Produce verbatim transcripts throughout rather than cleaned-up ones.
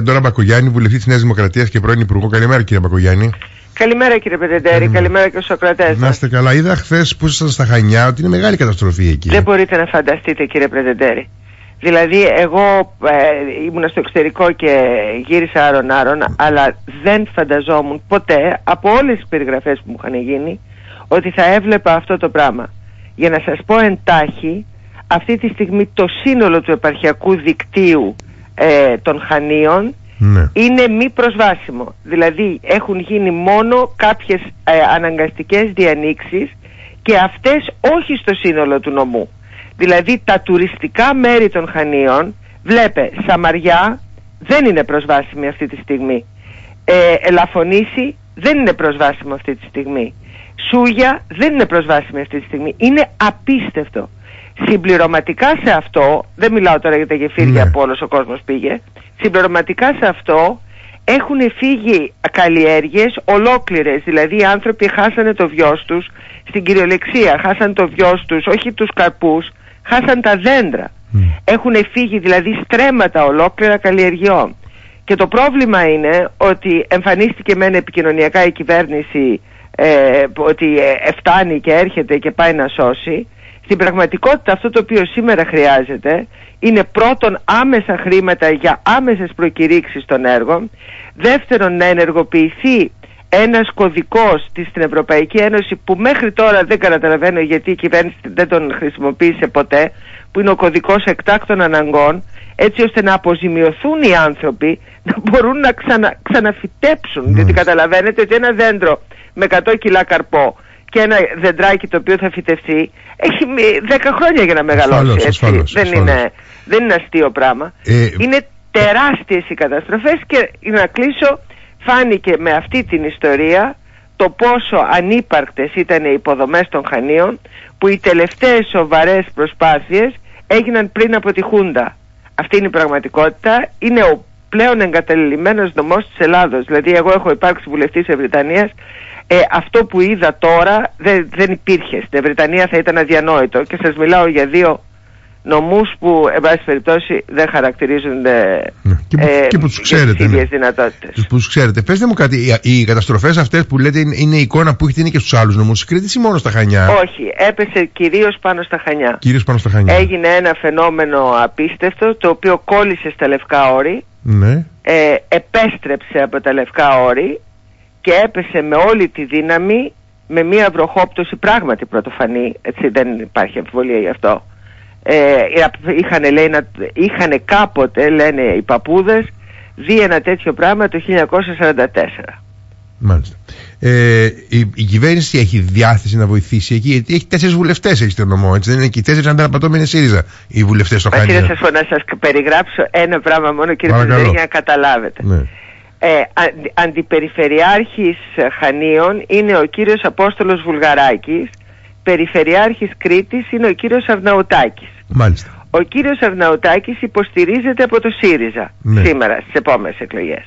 Αντώνα Μπακογιάννη, βουλευτή της Νέας Δημοκρατίας και πρώην Υπουργό. Καλημέρα, κύριε Μπακογιάννη. Καλημέρα, κύριε Πετεντέρη. Καλημέρα και στους Σοκρατές. Να είστε καλά. Είδα χθες που ήσασταν στα Χανιά ότι είναι μεγάλη καταστροφή εκεί. Δεν μπορείτε να φανταστείτε, κύριε Πετεντέρη. Δηλαδή, εγώ ε, ήμουν στο εξωτερικό και γύρισα άρον-άρον, αλλά δεν φανταζόμουν ποτέ από όλες τις περιγραφές που μου είχαν γίνει ότι θα έβλεπα αυτό το πράγμα. Για να σας πω εντάχει, αυτή τη στιγμή το σύνολο του επαρχιακού δικτύου ε, των Χανίων ναι. είναι μη προσβάσιμο. Δηλαδή έχουν γίνει μόνο κάποιες ε, αναγκαστικές διανοίξεις και αυτές όχι στο σύνολο του νομού. Δηλαδή τα τουριστικά μέρη των Χανίων, βλέπε, Σαμαριά δεν είναι προσβάσιμη αυτή τη στιγμή. Ε, Ελαφωνήσι δεν είναι προσβάσιμο αυτή τη στιγμή. Σούγια δεν είναι προσβάσιμη αυτή τη στιγμή. Είναι απίστευτο. Συμπληρωματικά σε αυτό, δεν μιλάω τώρα για τα γεφύρια ναι. που όλος ο κόσμος πήγε, συμπληρωματικά σε αυτό έχουν φύγει καλλιέργειες ολόκληρες. Δηλαδή οι άνθρωποι χάσανε το βιός τους, στην κυριολεξία χάσανε το βιός τους, όχι τους καρπούς, χάσαν τα δέντρα. Mm. Έχουν φύγει δηλαδή στρέμματα ολόκληρα καλλιεργειών. Και το πρόβλημα είναι ότι εμφανίστηκε μεν επικοινωνιακά η κυβέρνηση ε, ότι ε, φτάνει και έρχεται και πάει να σώσει. Στην πραγματικότητα αυτό το οποίο σήμερα χρειάζεται είναι πρώτον άμεσα χρήματα για άμεσες προκηρύξεις των έργων, δεύτερον να ενεργοποιηθεί ένας κωδικός στην Ευρωπαϊκή Ένωση που μέχρι τώρα δεν καταλαβαίνω γιατί η κυβέρνηση δεν τον χρησιμοποίησε ποτέ, που είναι ο κωδικός εκτάκτων αναγκών, έτσι ώστε να αποζημιωθούν οι άνθρωποι να μπορούν να ξανα, ξαναφυτέψουν. Mm. Διότι καταλαβαίνετε ότι ένα δέντρο με εκατό κιλά καρπό και ένα δεντράκι το οποίο θα φυτευτεί έχει δέκα χρόνια για να μεγαλώσει. Ασφαλώς, ασφαλώς, δεν, ασφαλώς. Είναι, δεν είναι αστείο πράγμα. Ε... Είναι τεράστιες οι καταστροφές και να κλείσω, φάνηκε με αυτή την ιστορία το πόσο ανύπαρκτες ήταν οι υποδομές των Χανίων, που οι τελευταίες σοβαρές προσπάθειες έγιναν πριν από τη Χούντα. Αυτή είναι η πραγματικότητα. Είναι ο πλέον εγκαταλειμμένος νομός της Ελλάδος. Δηλαδή εγώ έχω υπάρξει βουλευτής της Βρετανίας. Ε, αυτό που είδα τώρα δεν, δεν υπήρχε. Στην Βρετανία θα ήταν αδιανόητο και σας μιλάω για δύο νομούς που εν πάση περιπτώσει δεν χαρακτηρίζονται ναι. και, που, ε, και που τους ξέρετε, τις ίδιες ναι. δυνατότητες. Και που τους ξέρετε. Πέστε μου κάτι, οι, οι καταστροφές αυτές που λέτε είναι, είναι η εικόνα που έχετε είναι και στους άλλους νομούς της Κρήτης ή μόνο στα Χανιά? Όχι, έπεσε κυρίως πάνω στα Χανιά. Κυρίως πάνω στα Χανιά. Έγινε ένα φαινόμενο απίστευτο το οποίο κόλλησε στα Λευκά Όρη, ναι. ε, επέστρεψε από τα Λευκά Όρη και έπεσε με όλη τη δύναμη με μια βροχόπτωση πράγματι πρωτοφανή, έτσι δεν υπάρχει αμφιβολία γι' αυτό. Ε, είχαν, λέει, είχαν κάποτε, λένε οι παππούδες, δει ένα τέτοιο πράγμα το χίλια εννιακόσια σαράντα τέσσερα. Μάλιστα. Ε, η, η κυβέρνηση έχει διάθεση να βοηθήσει εκεί, γιατί έχει τέσσερις βουλευτές έχει στο νομό, έτσι δεν είναι? Και οι τέσσερις ανταπατώμενοι είναι ΣΥΡΙΖΑ οι βουλευτές στο Χανιά. Κύριε, σας, να σας περιγράψω ένα πράγμα μόνο, κύριε Πετρέλη, για να καταλάβετε. Ναι. Ε, αν, αντιπεριφερειάρχης Χανίων είναι ο κύριος Απόστολος Βουλγαράκης, περιφερειάρχης Κρήτης είναι ο κύριος Αρναουτάκης. Μάλιστα. Ο κύριος Αρναουτάκης υποστηρίζεται από το ΣΥΡΙΖΑ ναι. σήμερα στις επόμενες εκλογές.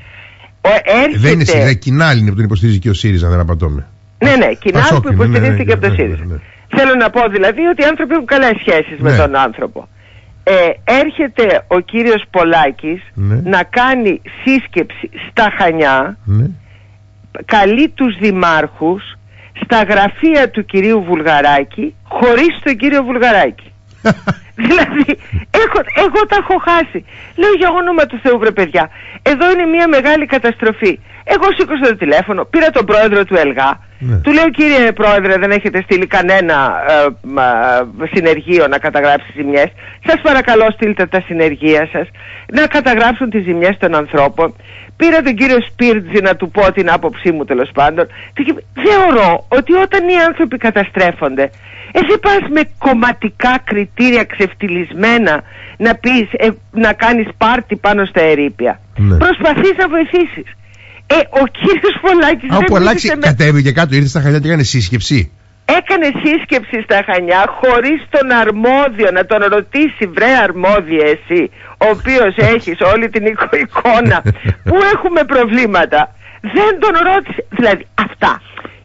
Ο, έρχεται... Δεν είναι ΣΥΡΙΖΑ, Κινάλ είναι που τον υποστηρίζει και ο ΣΥΡΙΖΑ, δεν απατώμε. Ναι, ναι, Κινάλ που υποστηρίζεται ναι, ναι, και από το ΣΥΡΙΖΑ. Ναι, ναι, ναι. Θέλω να πω δηλαδή ότι οι άνθρωποι έχουν καλές σχέσεις ναι. με τον άνθρωπο. Ε, έρχεται ο κύριος Πολάκης ναι. να κάνει σύσκεψη στα Χανιά, ναι. καλεί τους δημάρχους στα γραφεία του κυρίου Βουλγαράκη χωρίς τον κύριο Βουλγαράκη. Δηλαδή έχω, εγώ τα έχω χάσει. Λέω για όνομα του Θεού, βρε παιδιά, εδώ είναι μια μεγάλη καταστροφή. Εγώ σήκωσα το τηλέφωνο, πήρα τον πρόεδρο του ΕΛΓΑ, ναι. του λέω κύριε πρόεδρε, δεν έχετε στείλει κανένα ε, ε, συνεργείο να καταγράψει ζημιές? Σας παρακαλώ στείλτε τα συνεργεία σας να καταγράψουν τις ζημιές των ανθρώπων. Πήρα τον κύριο Σπίρτζη να του πω την άποψή μου τέλος πάντων. Θεωρώ ότι όταν οι άνθρωποι καταστρέφονται, εσύ πας με κομματικά κριτήρια ξεφτυλισμένα να πεις, ε, να κάνεις πάρτι πάνω στα ερείπια. Ναι. Προσπαθείς να βοηθήσεις. Ε, ο κύριος Πολάκης... Α, ο Πολάκης με... κατέβηκε κάτω, ήρθε στα Χανιά και έκανε σύσκεψη. Έκανε σύσκεψη στα Χανιά χωρίς τον αρμόδιο να τον ρωτήσει, βρε αρμόδιε εσύ, ο οποίος έχεις όλη την εικόνα που έχουμε προβλήματα. Δεν τον ρώτησε. Δηλαδή αυτά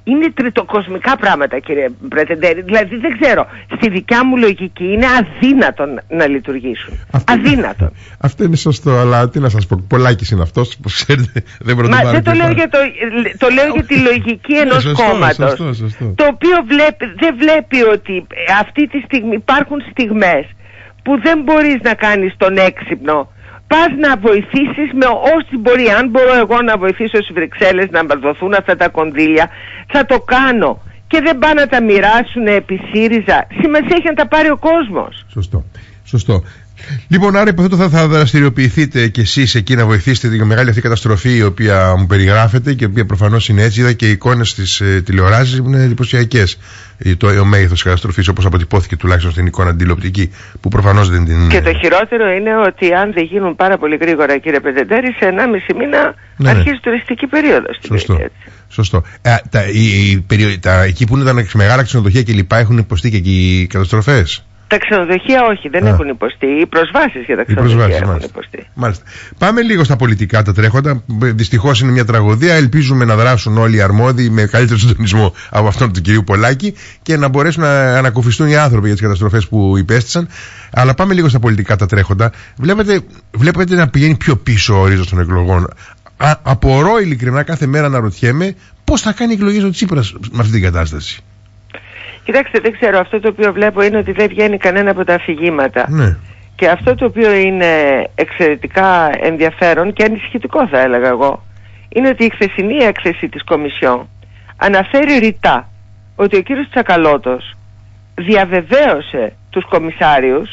είναι τριτοκοσμικά πράγματα, κύριε Πρετεντέρη. Δηλαδή δεν ξέρω, στη δικιά μου λογική είναι αδύνατον να λειτουργήσουν. Αυτό, αδύνατον. Αυτό είναι σωστό, αλλά τι να σας πω, Πολάκης είναι αυτός, που ξέρετε, δεν μπορώ να το Μα δεν το λέω, για το, το λέω για τη λογική ενός κόμματος, σωστό, σωστό. Το οποίο βλέπει, δεν βλέπει ότι αυτή τη στιγμή υπάρχουν στιγμές που δεν μπορείς να κάνεις τον έξυπνο. Πας να βοηθήσεις με όση μπορεί. Αν μπορώ εγώ να βοηθήσω στις Βρυξέλλες να δοθούν αυτά τα κονδύλια, θα το κάνω. Και δεν πάνε να τα μοιράσουν επί ΣΥΡΙΖΑ. Σημασία έχει να τα πάρει ο κόσμος. Σωστό. Σωστό. Λοιπόν, άρα υποθέτω θα, θα δραστηριοποιηθείτε κι εσείς εκεί να βοηθήσετε την μεγάλη αυτή καταστροφή η οποία μου περιγράφετε και η οποία προφανώς είναι έτσι. Είδα και οι εικόνες στις ε, τηλεοράσεις είναι εντυπωσιακές. Το, ο μέγεθος της καταστροφής, όπως αποτυπώθηκε τουλάχιστον στην εικόνα τηλεοπτική, που προφανώς δεν την. Και το χειρότερο είναι ότι αν δεν γίνουν πάρα πολύ γρήγορα, κύριε Πρετεντέρη, σε ενάμιση μήνα ναι, αρχίζει ναι. τουριστική περίοδος. Σωστό. Σωστό. Ε, τα, η, η, περιο, τα, εκεί που ήταν μεγάλα ξενοδοχεία και λοιπά έχουν υποστεί και εκεί οι καταστροφές. Τα ξενοδοχεία όχι, δεν Α. έχουν υποστεί. Οι προσβάσεις για τα ξενοδοχεία έχουν μάλιστα. υποστεί. Μάλιστα. Πάμε λίγο στα πολιτικά τα τρέχοντα. Δυστυχώς είναι μια τραγωδία. Ελπίζουμε να δράσουν όλοι οι αρμόδιοι με καλύτερο συντονισμό από αυτόν του κυρίου Πολάκη και να μπορέσουν να ανακουφιστούν οι άνθρωποι για τις καταστροφές που υπέστησαν. Αλλά πάμε λίγο στα πολιτικά τα τρέχοντα. Βλέπετε, βλέπετε να πηγαίνει πιο πίσω ο ορίζοντας των εκλογών. Α, απορώ ειλικρινά κάθε μέρα να ρωτιέμαι πώς θα κάνει εκλογές ο Τσίπρας με αυτή την κατάσταση. Κοιτάξτε, δεν ξέρω, αυτό το οποίο βλέπω είναι ότι δεν βγαίνει κανένα από τα αφηγήματα. Ναι. Και αυτό το οποίο είναι εξαιρετικά ενδιαφέρον και ανησυχητικό θα έλεγα εγώ, είναι ότι η χθεσινή έκθεση της Κομισιόν αναφέρει ρητά ότι ο κύριος Τσακαλώτος διαβεβαίωσε τους κομισάριους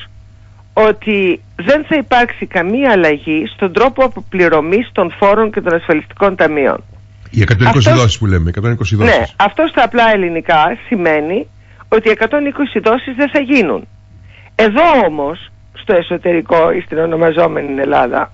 ότι δεν θα υπάρξει καμία αλλαγή στον τρόπο αποπληρωμής των φόρων και των ασφαλιστικών ταμείων. Οι εκατόν είκοσι αυτός, δόσεις που λέμε, εκατόν είκοσι δόσεις. Ναι, αυτό στα απλά ελληνικά σημαίνει ότι εκατόν είκοσι δόσεις δεν θα γίνουν. Εδώ όμως, στο εσωτερικό ή στην ονομαζόμενη Ελλάδα,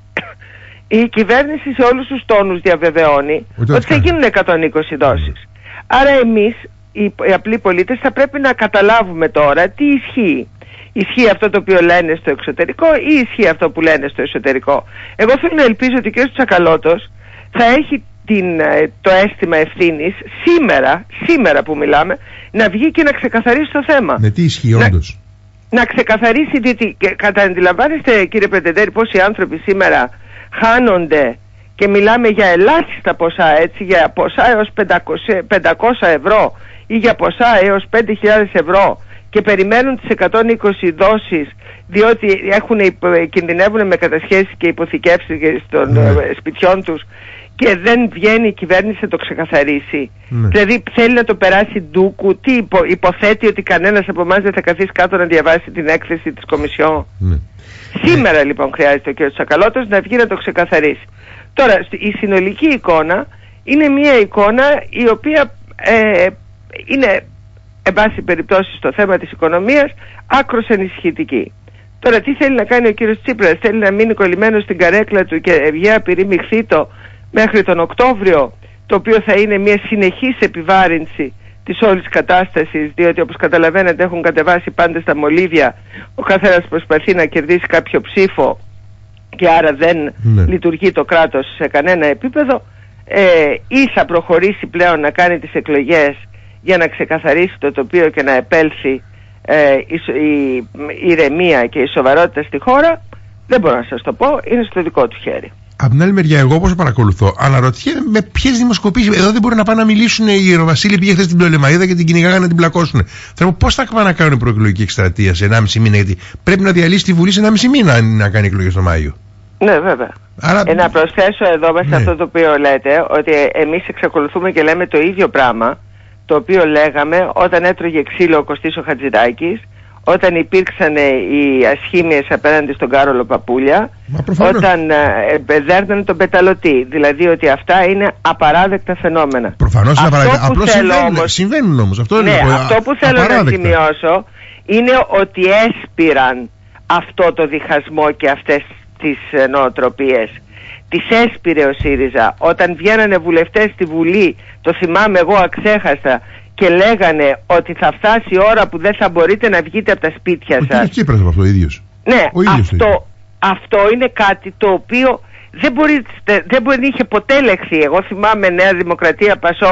η κυβέρνηση σε όλους τους τόνους διαβεβαιώνει ότι, ότι θα γίνουν εκατόν είκοσι δόσεις. Άρα εμείς, οι, οι απλοί πολίτες, θα πρέπει να καταλάβουμε τώρα τι ισχύει. Ισχύει αυτό το οποίο λένε στο εξωτερικό ή ισχύει αυτό που λένε στο εσωτερικό. Εγώ θέλω να ελπίζω ότι ο κ. Τσακαλώτος θα έχει την, το αίσθημα ευθύνης σήμερα, σήμερα που μιλάμε, να βγει και να ξεκαθαρίσει το θέμα. Ναι, τι ισχύει όντως. Να, να ξεκαθαρίσει, διότι καταντιλαμβάνεστε, κύριε Πρετεντέρη, πόσοι άνθρωποι σήμερα χάνονται και μιλάμε για ελάχιστα ποσά, έτσι, για ποσά έως πεντακόσια ευρώ ή για ποσά έως πέντε χιλιάδες ευρώ και περιμένουν τις εκατόν είκοσι δόσεις διότι έχουν, κινδυνεύουν με κατασχέσεις και υποθηκεύσεις των ναι. σπιτιών τους και δεν βγαίνει η κυβέρνηση να το ξεκαθαρίσει. Ναι. Δηλαδή θέλει να το περάσει ντούκου. Τι υπο, υποθέτει ότι κανένας από εμάς δεν θα καθίσει κάτω να διαβάσει την έκθεση της Κομισιόν. Ναι. Σήμερα λοιπόν χρειάζεται ο κ. Τσακαλώτος να βγει να το ξεκαθαρίσει. Τώρα η συνολική εικόνα είναι μια εικόνα η οποία ε, είναι εν πάση περιπτώσει στο θέμα της οικονομίας άκρως ανησυχητική. Τώρα τι θέλει να κάνει ο κύριος Τσίπρας? Θέλει να μείνει κολλημένος στην καρέκλα του και βγει απειρήμηχθή το μέχρι τον Οκτώβριο, το οποίο θα είναι μια συνεχής επιβάρυνση της όλης κατάστασης, διότι όπως καταλαβαίνετε έχουν κατεβάσει πάντα στα μολύβια, ο καθένας προσπαθεί να κερδίσει κάποιο ψήφο και άρα δεν ναι. λειτουργεί το κράτος σε κανένα επίπεδο, ε, ή θα προχωρήσει πλέον να κάνει τις εκλογές για να ξεκαθαρίσει το τοπίο και να επέλθει ε, η, η, η ηρεμία και η σοβαρότητα στη χώρα. Δεν μπορώ να σας το πω, είναι στο δικό του χέρι. Απ' την άλλη μεριά, εγώ όπως παρακολουθώ, αναρωτιέμαι με ποιες δημοσκοπήσεις. Εδώ δεν μπορεί να πάνε να μιλήσουν οι Ιεροβασίλοι, πήγε χθες στην Πτολεμαΐδα και την κυνηγάγανε να την πλακώσουν. Θέλω πώς θα πάνε να κάνουν προεκλογική εκστρατεία σε ενάμιση μήνα, γιατί πρέπει να διαλύσει τη Βουλή σε ενάμιση μήνα να κάνει εκλογές τον Μάιο. Ναι, βέβαια. Άρα... Ε, να προσθέσω εδώ μέσα ναι. αυτό το οποίο λέτε, ότι εμείς εξακολουθούμε και λέμε το ίδιο πράγμα, το οποίο λέγαμε όταν έτρωγε ξύλο ο Κωστής ο Χατζηδάκης, όταν υπήρξαν οι ασχήμιες απέναντι στον Κάρολο Παπούλια, όταν ε, δέρνανε τον πεταλωτή. Δηλαδή ότι αυτά είναι απαράδεκτα φαινόμενα. Προφανώς είναι απαράδεκτα. Απλώς συμβαίνουν, όμως, συμβαίνουν όμως. Αυτό, ναι, είναι, αυτό που θέλω απαράδεκτα. να σημειώσω είναι ότι έσπηραν αυτό το διχασμό και αυτές τις νοοτροπίες. Τις έσπηρε ο ΣΥΡΙΖΑ. Όταν βγαίνανε βουλευτές στη Βουλή, το θυμάμαι εγώ αξέχαστα, και λέγανε ότι θα φτάσει η ώρα που δεν θα μπορείτε να βγείτε από τα σπίτια σας. Ο Τσίπρας από το ίδιος. Ναι, ο ίδιος αυτό, αυτό είναι κάτι το οποίο δεν, μπορεί, δεν μπορεί, είχε ποτέ λεχθεί. Εγώ θυμάμαι Νέα Δημοκρατία, Πασόκ,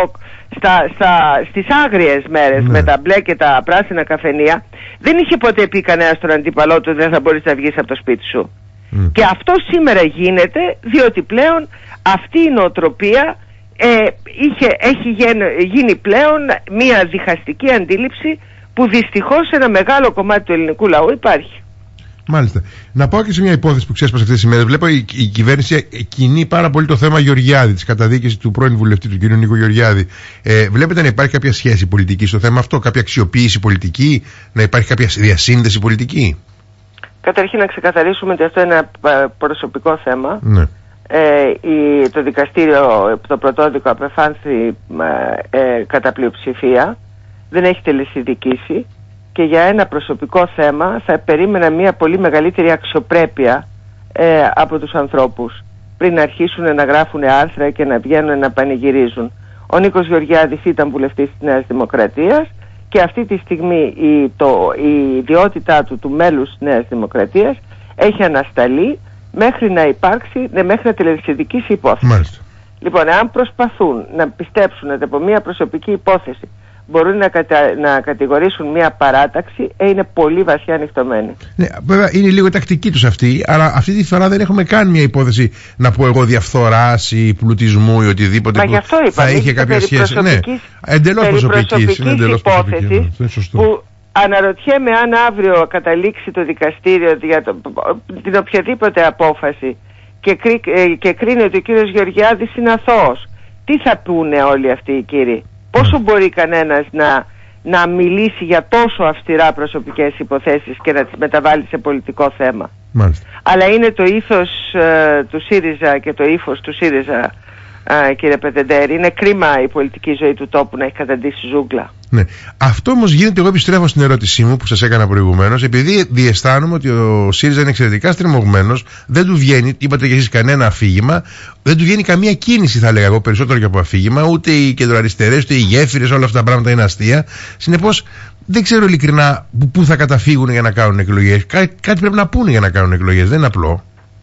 στα, στα, στις άγριες μέρες, ναι, με τα μπλε και τα πράσινα καφενεία, δεν είχε ποτέ πει κανένας στον αντίπαλό του δεν θα μπορείς να βγεις από το σπίτι σου. Mm. Και αυτό σήμερα γίνεται διότι πλέον αυτή η νοοτροπία ε, είχε, έχει γίνει πλέον μια διχαστική αντίληψη που δυστυχώς σε ένα μεγάλο κομμάτι του ελληνικού λαού υπάρχει. Μάλιστα. Να πάω και σε μια υπόθεση που ξέσπασε αυτές τις ημέρες. Βλέπω η, η κυβέρνηση κινεί πάρα πολύ το θέμα Γεωργιάδη, της καταδίκης του πρώην βουλευτή του κ. Νίκο Γεωργιάδη. Ε, βλέπετε να υπάρχει κάποια σχέση πολιτική στο θέμα αυτό, κάποια αξιοποίηση πολιτική, να υπάρχει κάποια διασύνδεση πολιτική? Καταρχήν να ξεκαθαρίσουμε ότι αυτό είναι ένα προσωπικό θέμα. Ναι. Ε, η, το δικαστήριο, το πρωτόδικο απεφάνθη ε, ε, κατά πλειοψηφία, δεν έχει τελεσιδικήσει και για ένα προσωπικό θέμα θα περίμενα μια πολύ μεγαλύτερη αξιοπρέπεια ε, από τους ανθρώπους πριν να αρχίσουν να γράφουν άρθρα και να βγαίνουν να πανηγυρίζουν. Ο Νίκος Γεωργιάδης ήταν βουλευτής της Νέας Δημοκρατίας και αυτή τη στιγμή η, το, η ιδιότητά του του μέλους της Νέας Δημοκρατίας έχει ανασταλεί μέχρι να υπάρξει, ναι, μέχρι να τελεσιδικήσει υπόθεση. Μάλιστα. Λοιπόν, αν προσπαθούν να πιστέψουν ότι από μια προσωπική υπόθεση μπορούν να, κατα... να κατηγορήσουν μια παράταξη, ε, είναι πολύ βασιά ανοιχτωμένοι. Ναι, βέβαια είναι λίγο τακτική τους αυτή, αλλά αυτή τη φορά δεν έχουμε καν μια υπόθεση να πω εγώ διαφθοράς ή πλουτισμού ή οτιδήποτε. Μα γι' αυτό είπα, θα είχε κάποια σχέση. Ναι, εντελώς προσωπικής υπόθεσης που αναρωτιέμαι αν αύριο καταλήξει το δικαστήριο για το, την οποιαδήποτε απόφαση και, κρί... και κρίνει ότι ο κύριος Γεωργιάδης είναι αθώος. Τι θα πούνε όλοι αυτοί οι κύριοι? Πόσο μπορεί κανένας να, να μιλήσει για τόσο αυστηρά προσωπικές υποθέσεις και να τις μεταβάλει σε πολιτικό θέμα? Μάλιστα. Αλλά είναι το ήθος ε, του ΣΥΡΙΖΑ και το ύφος του ΣΥΡΙΖΑ, ε, κύριε Πετεντέρη. Είναι κρίμα η πολιτική ζωή του τόπου να έχει καταντήσει ζούγκλα. Ναι. Αυτό όμως γίνεται, εγώ επιστρέφω στην ερώτησή μου που σας έκανα προηγουμένως, επειδή διαισθάνομαι ότι ο ΣΥΡΙΖΑ είναι εξαιρετικά στριμωγμένος, δεν του βγαίνει, είπατε και εσείς, κανένα αφήγημα, δεν του βγαίνει καμία κίνηση, θα λέγα εγώ, περισσότερο και από αφήγημα, ούτε οι κεντροαριστερές, ούτε οι γέφυρες, όλα αυτά τα πράγματα είναι αστεία. Συνεπώς, δεν ξέρω ειλικρινά πού θα καταφύγουν για να κάνουν εκλογές. Κά, κάτι πρέπει να πούνε για να κάνουν εκλογές, δεν είναι απλό.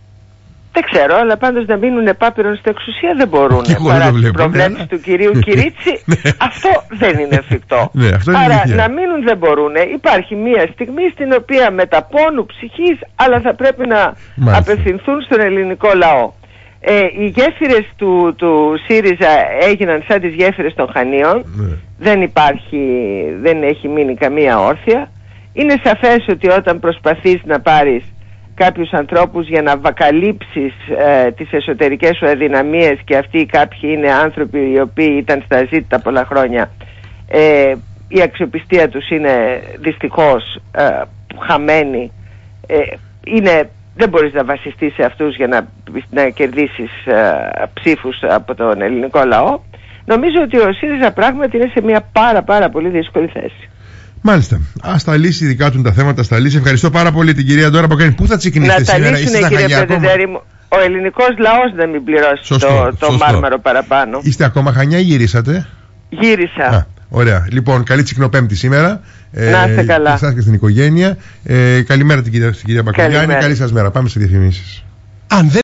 Δεν ξέρω, αλλά πάντως να μείνουν επάπειρον στην εξουσία δεν μπορούν. Παρά τις προβλέψεις ναι, του κυρίου Κυρίτσι, αυτό δεν είναι εφικτό. Ναι, αυτό είναι άρα δίκαια. Να μείνουν δεν μπορούν. Υπάρχει μια στιγμή στην οποία με τα πόνου ψυχής, αλλά θα πρέπει να Μάλιστα. απευθυνθούν στον ελληνικό λαό. Ε, οι γέφυρες του, του ΣΥΡΙΖΑ έγιναν σαν τις γέφυρες των Χανίων. Ναι. Δεν υπάρχει, δεν έχει μείνει καμία όρθια. Είναι σαφές ότι όταν προσπαθείς να πάρεις κάποιους ανθρώπους για να βακαλύψεις ε, τις εσωτερικές σου αδυναμίες, και αυτοί κάποιοι είναι άνθρωποι οι οποίοι ήταν στα ζήτητα πολλά χρόνια, ε, η αξιοπιστία τους είναι δυστυχώς ε, χαμένη. Ε, είναι, δεν μπορείς να βασιστείς σε αυτούς για να, να κερδίσεις ε, ψήφους από τον ελληνικό λαό. Νομίζω ότι ο ΣΥΡΙΖΑ πράγματι είναι σε μια πάρα πάρα πολύ δύσκολη θέση. Μάλιστα. Ας τα λύσει δικά του τα θέματα, στα λύσει. Ευχαριστώ πάρα πολύ την κυρία Ντόρα Ποκρίνη. Πού θα τσικνήσετε σήμερα? Είστε στα Χανιά ακόμα? Ο ελληνικός λαός να μην πληρώσει σωστό, το, το σωστό. μάρμαρο παραπάνω. Είστε ακόμα Χανιά ή γυρίσατε? Γύρισα. Α, ωραία. Λοιπόν, καλή Τσικνοπέμπτη σήμερα. Να είστε καλά. Εσάς και στην οικογένεια. Ε, καλημέρα την κυρία, κυρία Μπακογιάννη. Καλή σας μέρα. Πάμε σε διαφημίσεις. Αν δεν